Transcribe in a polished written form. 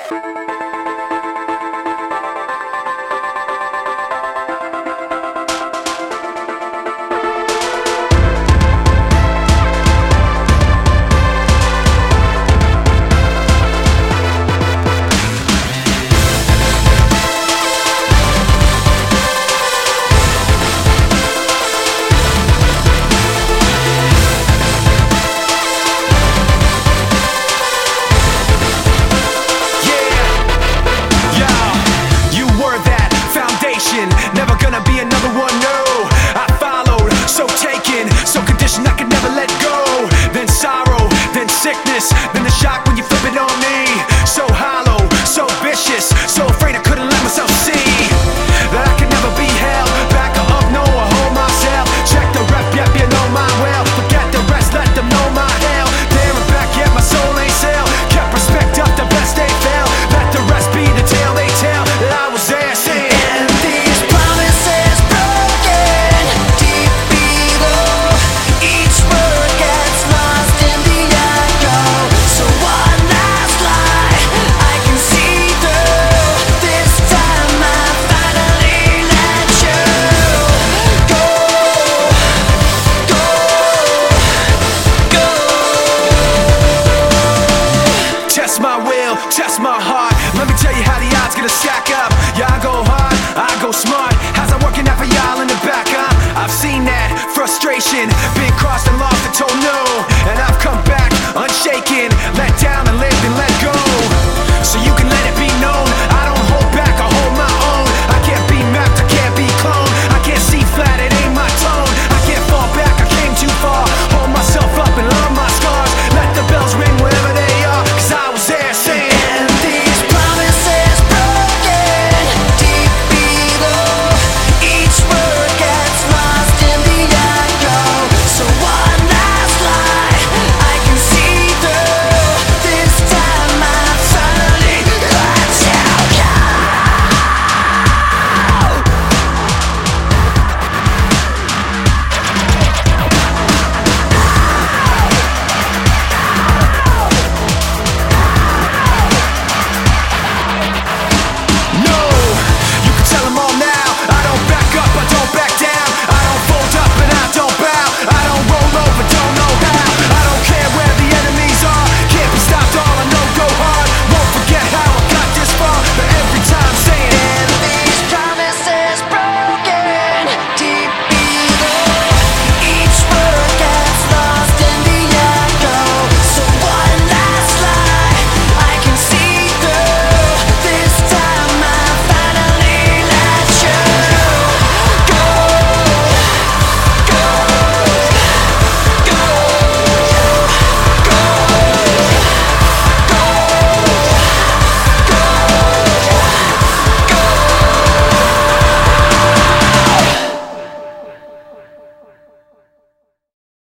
Never gonna be another one, no. I followed, so taken, so conditioned I could never let go. Then sorrow, then sickness, then the shock when you flip it on me. So hollow, so vicious, so afraid I couldn't let myself see that I could never be held back or up, no, I hold myself. Check the rep, yep, you know my well. Forget the rest, let them know my hell. There and back, yet my soul ain't sell. Kept respect up, the best they fell. Let the rest be the tale they tell that I was there saying. Test my heart, let me tell you how the odds gonna stack up. Yeah, I go hard, I go smart. How's that working out for y'all in the back, huh? I've seen that frustration, been crossed and lost and told no. And I've come back unshaken, let down